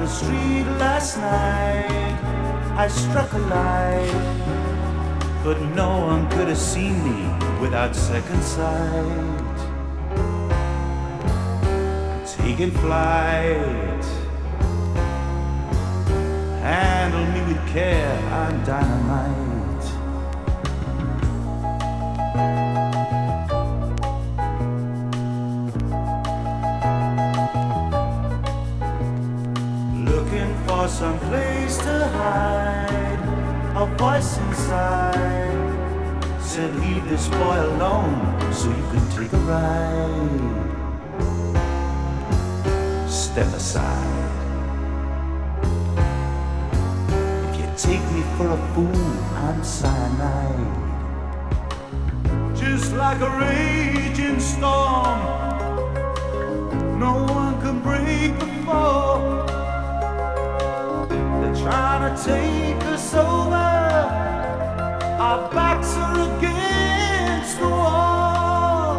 the street last night, I struck a light, but no one could have seen me without second sight. Taking flight, handle me with care, I'm dynamite. Looking for some place to hide, a voice inside said leave this boy alone so you can take a ride. Step aside. If you take me for a fool, I'm cyanide. Just like a raging storm, no one can break the fall. They're trying to take us over, our backs are against the wall.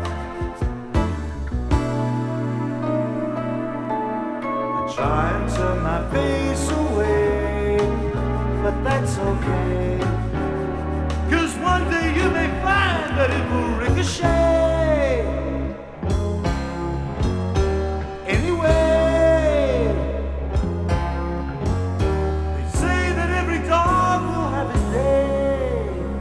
Try and turn my face away, but that's okay, 'cause one day you may find that it will ricochet. Anyway, they say that every dog will have his day.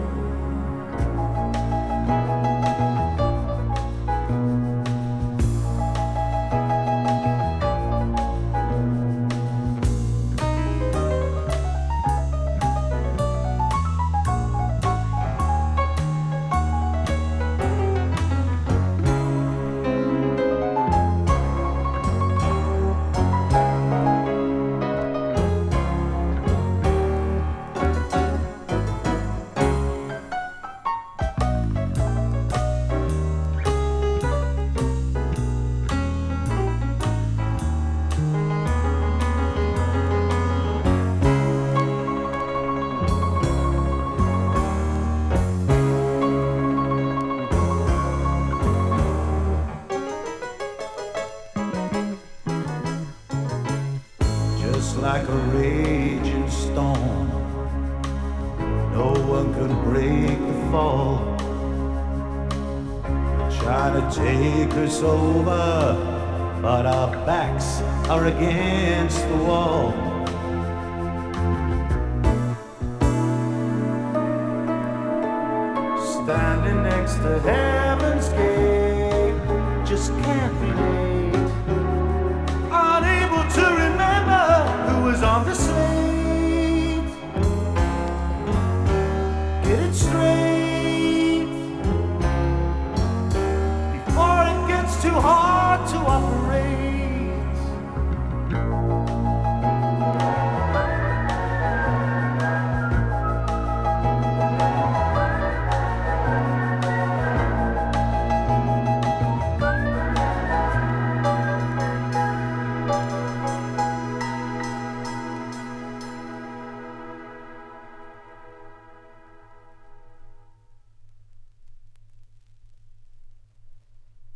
Just like a raging storm, no one can break the fall. They're trying to take us over, but our backs are against the wall. Standing next to Heaven's Gate, just can't relate, unable to remember who was on the slate.